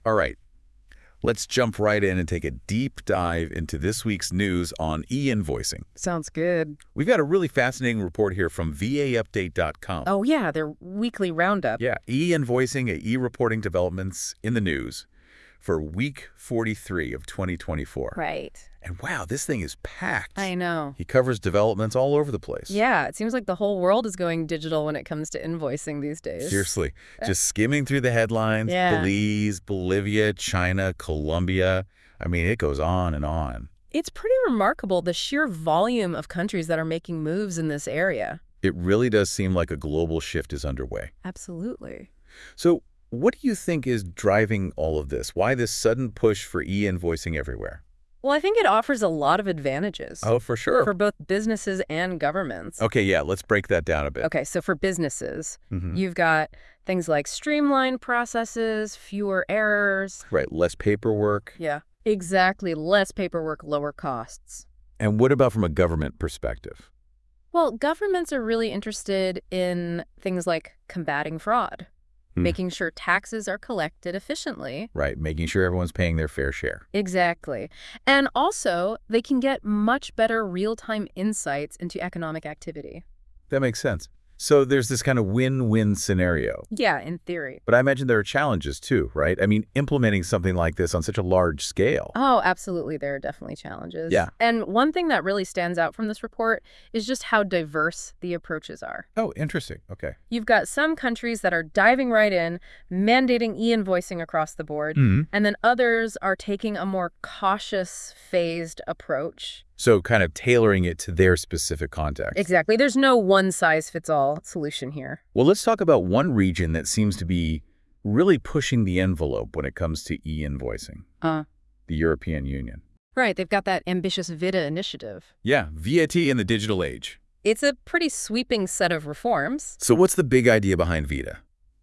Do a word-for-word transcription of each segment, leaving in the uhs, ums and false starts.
All right, let's jump right in and take a deep dive into this week's news on e-invoicing. Sounds good. We've got a really fascinating report here from V A update dot com. Oh, yeah, their weekly roundup. Yeah, e-invoicing and e-reporting developments in the news for week forty-three of twenty twenty-four. Right. And wow, this thing is packed. I know. He covers developments all over the place. Yeah, it seems like the whole world is going digital when it comes to invoicing these days. Seriously, just skimming through the headlines, Yeah. Belize, Bolivia, China, Colombia. I mean, it goes on and on. It's pretty remarkable, the sheer volume of countries that are making moves in this area. It really does seem like a global shift is underway. Absolutely. So what do you think is driving all of this? Why this sudden push for e-invoicing everywhere? Well, I think it offers a lot of advantages. Oh, for sure. For both businesses and governments. Okay, yeah, let's break that down a bit. Okay, so for businesses, Mhm. you've got things like streamlined processes, fewer errors. Right, less paperwork. Yeah. Exactly. Less paperwork, lower costs. And what about from a government perspective? Well, governments are really interested in things like combating fraud, Hmm. making sure taxes are collected efficiently. Right, making sure everyone's paying their fair share. Exactly. And also, they can get much better real-time insights into economic activity. That makes sense. So there's this kind of win-win scenario. Yeah, in theory. But I imagine there are challenges too, right? I mean, implementing something like this on such a large scale. Oh, absolutely. There are definitely challenges. Yeah. And one thing that really stands out from this report is just how diverse the approaches are. Oh, interesting. Okay. You've got some countries that are diving right in, mandating e-invoicing across the board, Mhm. and then others are taking a more cautious, phased approach. So kind of tailoring it to their specific context. Exactly. There's no one-size-fits-all solution here. Well, let's talk about one region that seems to be really pushing the envelope when it comes to e-invoicing, Uh, the European Union. right. They've got that ambitious VITA initiative. Yeah, V A T in the digital age. It's a pretty sweeping set of reforms. So what's the big idea behind VITA?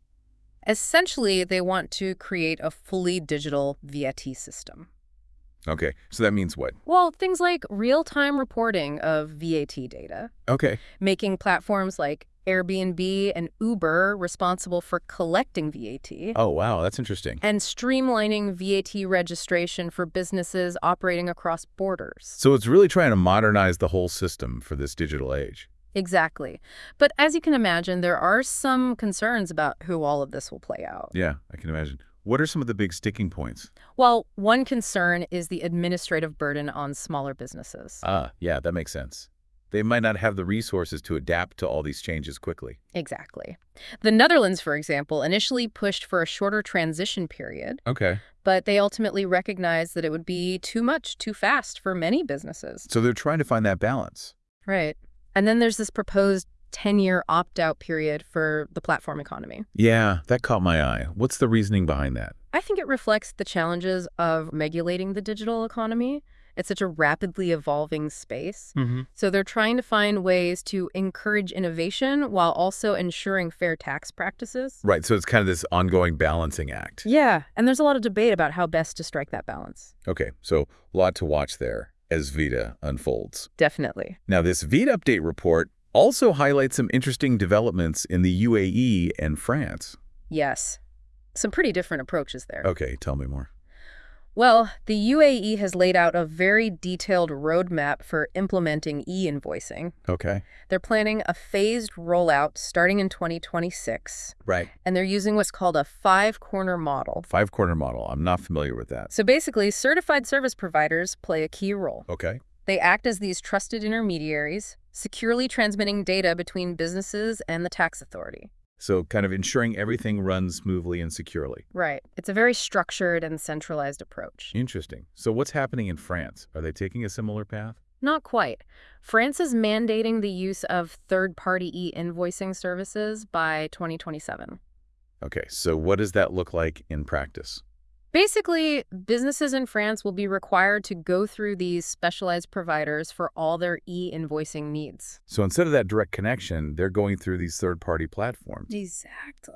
Essentially, they want to create a fully digital V A T system. Okay, so that means what? Well, things like real-time reporting of V A T data, Okay. making platforms like Airbnb and Uber responsible for collecting V A T, Oh, wow, that's interesting. and streamlining V A T registration for businesses operating across borders. So it's really trying to modernize the whole system for this digital age. Exactly. But as you can imagine, there are some concerns about who all of this will play out. Yeah, I can imagine. What are some of the big sticking points? Well, one concern is the administrative burden on smaller businesses. Ah, yeah, that makes sense. They might not have the resources to adapt to all these changes quickly. Exactly. The Netherlands, for example, initially pushed for a shorter transition period, Okay. but they ultimately recognized that it would be too much, too fast for many businesses. So they're trying to find that balance. Right. And then there's this proposed ten-year opt-out period for the platform economy. Yeah, that caught my eye. What's the reasoning behind that? I think it reflects the challenges of regulating the digital economy. It's such a rapidly evolving space. Mm-hmm. So they're trying to find ways to encourage innovation while also ensuring fair tax practices. Right, so it's kind of this ongoing balancing act. Yeah, and there's a lot of debate about how best to strike that balance. Okay, so a lot to watch there as VITA unfolds. Definitely. Now, this VITA update report also highlights some interesting developments in the U A E and France. Yes. Some pretty different approaches there. Okay, tell me more. Well, the U A E has laid out a very detailed roadmap for implementing e-invoicing. Okay. They're planning a phased rollout starting in twenty twenty-six, Right. and they're using what's called a five-corner model. Five-corner model. I'm not familiar with that. So basically, certified service providers play a key role. Okay. They act as these trusted intermediaries, securely transmitting data between businesses and the tax authority. So kind of ensuring everything runs smoothly and securely. Right. It's a very structured and centralized approach. Interesting. So what's happening in France? Are they taking a similar path? Not quite. France is mandating the use of third-party e-invoicing services by twenty twenty-seven. Okay, so what does that look like in practice? Basically, businesses in France will be required to go through these specialized providers for all their e-invoicing needs. So instead of that direct connection, they're going through these third-party platforms. Exactly.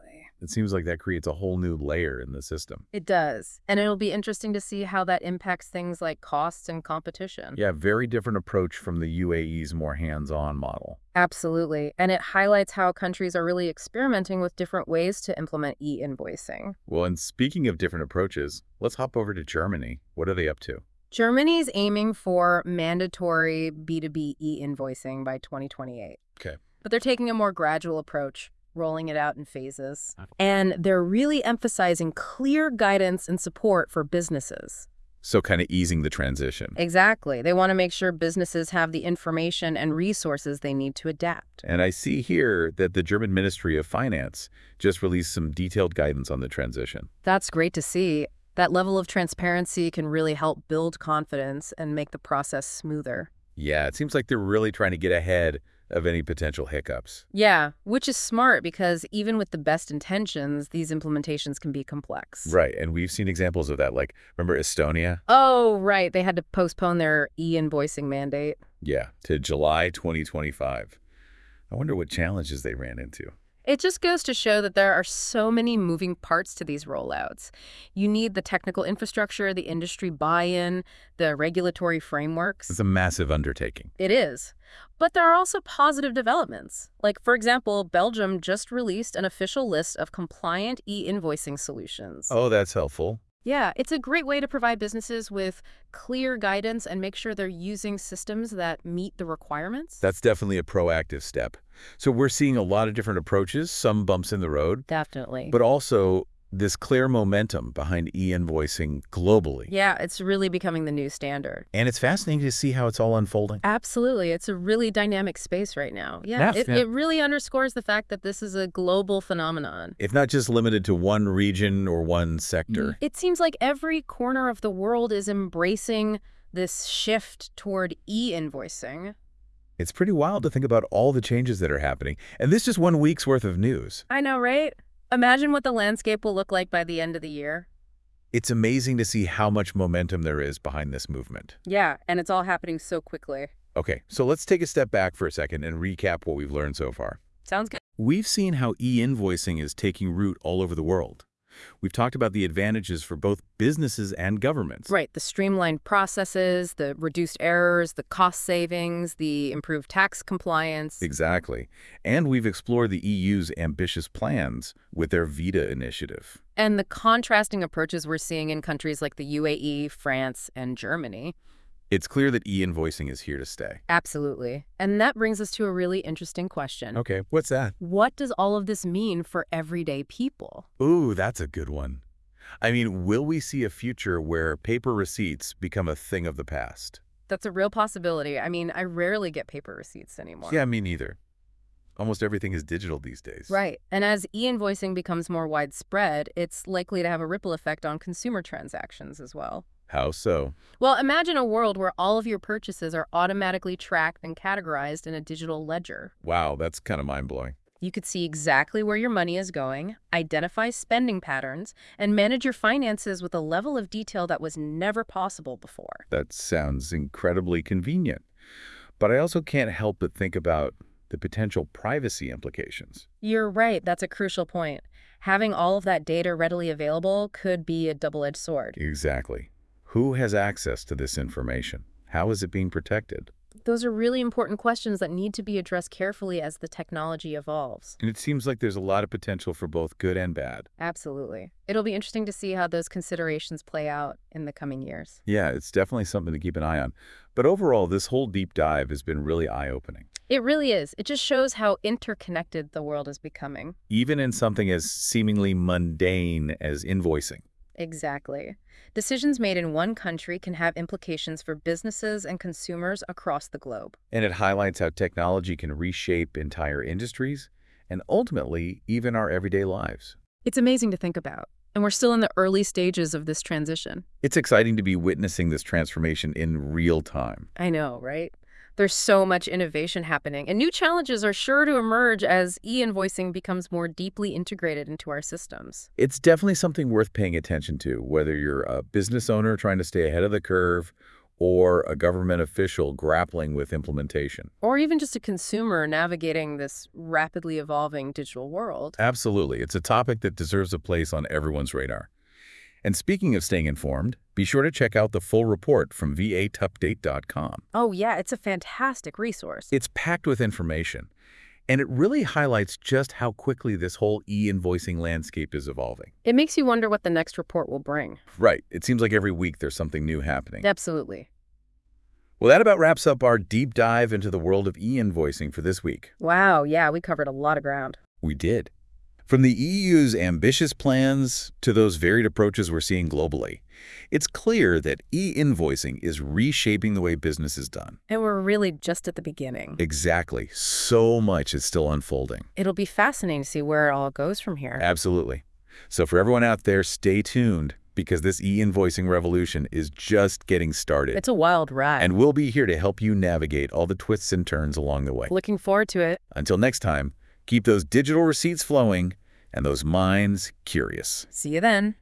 It seems like that creates a whole new layer in the system. It does. And it'll be interesting to see how that impacts things like costs and competition. Yeah, very different approach from the U A E's more hands-on model. Absolutely. And it highlights how countries are really experimenting with different ways to implement e-invoicing. Well, and speaking of different approaches, let's hop over to Germany. What are they up to? Germany's aiming for mandatory B two B e-invoicing by twenty twenty-eight. Okay. But they're taking a more gradual approach, rolling it out in phases. And they're really emphasizing clear guidance and support for businesses. So kind of easing the transition. Exactly. They want to make sure businesses have the information and resources they need to adapt. And I see here that the German Ministry of Finance just released some detailed guidance on the transition. That's great to see. That level of transparency can really help build confidence and make the process smoother. Yeah, it seems like they're really trying to get ahead of any potential hiccups. Yeah, which is smart because even with the best intentions, these implementations can be complex. Right, and we've seen examples of that. Like, remember Estonia? Oh, right. They had to postpone their e-invoicing mandate. Yeah, to July twenty twenty-five. I wonder what challenges they ran into. It just goes to show that there are so many moving parts to these rollouts. You need the technical infrastructure, the industry buy-in, the regulatory frameworks. It's a massive undertaking. It is. But there are also positive developments. Like, for example, Belgium just released an official list of compliant e-invoicing solutions. Oh, that's helpful. Yeah, it's a great way to provide businesses with clear guidance and make sure they're using systems that meet the requirements. That's definitely a proactive step. So we're seeing a lot of different approaches, some bumps in the road, Definitely. but also this clear momentum behind e-invoicing globally. Yeah, it's really becoming the new standard. And it's fascinating to see how it's all unfolding. Absolutely. It's a really dynamic space right now. Yeah, Yeah. it, it really underscores the fact that this is a global phenomenon. It's not just limited to one region or one sector. It seems like every corner of the world is embracing this shift toward e-invoicing. It's pretty wild to think about all the changes that are happening. And this is just one week's worth of news. I know, right? Imagine what the landscape will look like by the end of the year. It's amazing to see how much momentum there is behind this movement. Yeah, and it's all happening so quickly. Okay, so let's take a step back for a second and recap what we've learned so far. Sounds good. We've seen how e-invoicing is taking root all over the world. We've talked about the advantages for both businesses and governments. Right, the streamlined processes, the reduced errors, the cost savings, the improved tax compliance. Exactly. And we've explored the E U's ambitious plans with their VITA initiative. And the contrasting approaches we're seeing in countries like the U A E, France, and Germany. It's clear that e-invoicing is here to stay. Absolutely. And that brings us to a really interesting question. Okay, what's that? What does all of this mean for everyday people? Ooh, that's a good one. I mean, will we see a future where paper receipts become a thing of the past? That's a real possibility. I mean, I rarely get paper receipts anymore. Yeah, me neither. Almost everything is digital these days. Right. And as e-invoicing becomes more widespread, it's likely to have a ripple effect on consumer transactions as well. How so? Well, imagine a world where all of your purchases are automatically tracked and categorized in a digital ledger. Wow, that's kind of mind-blowing. You could see exactly where your money is going, identify spending patterns, and manage your finances with a level of detail that was never possible before. That sounds incredibly convenient. But I also can't help but think about the potential privacy implications. You're right. That's a crucial point. Having all of that data readily available could be a double-edged sword. Exactly. Who has access to this information? How is it being protected? Those are really important questions that need to be addressed carefully as the technology evolves. And it seems like there's a lot of potential for both good and bad. Absolutely. It'll be interesting to see how those considerations play out in the coming years. Yeah, it's definitely something to keep an eye on. But overall, this whole deep dive has been really eye-opening. It really is. It just shows how interconnected the world is becoming. Even in something as seemingly mundane as invoicing. Exactly. Decisions made in one country can have implications for businesses and consumers across the globe. And it highlights how technology can reshape entire industries and ultimately even our everyday lives. It's amazing to think about. And we're still in the early stages of this transition. It's exciting to be witnessing this transformation in real time. I know, right? There's so much innovation happening, and new challenges are sure to emerge as e-invoicing becomes more deeply integrated into our systems. It's definitely something worth paying attention to, whether you're a business owner trying to stay ahead of the curve or a government official grappling with implementation. Or even just a consumer navigating this rapidly evolving digital world. Absolutely. It's a topic that deserves a place on everyone's radar. And speaking of staying informed, be sure to check out the full report from v eight update dot com. Oh, yeah, it's a fantastic resource. It's packed with information, and it really highlights just how quickly this whole e-invoicing landscape is evolving. It makes you wonder what the next report will bring. Right. It seems like every week there's something new happening. Absolutely. Well, that about wraps up our deep dive into the world of e-invoicing for this week. Wow, yeah, we covered a lot of ground. We did. From the E U's ambitious plans to those varied approaches we're seeing globally, it's clear that e-invoicing is reshaping the way business is done. And we're really just at the beginning. Exactly. So much is still unfolding. It'll be fascinating to see where it all goes from here. Absolutely. So for everyone out there, stay tuned, because this e-invoicing revolution is just getting started. It's a wild ride. And we'll be here to help you navigate all the twists and turns along the way. Looking forward to it. Until next time, keep those digital receipts flowing and those minds curious. See you then.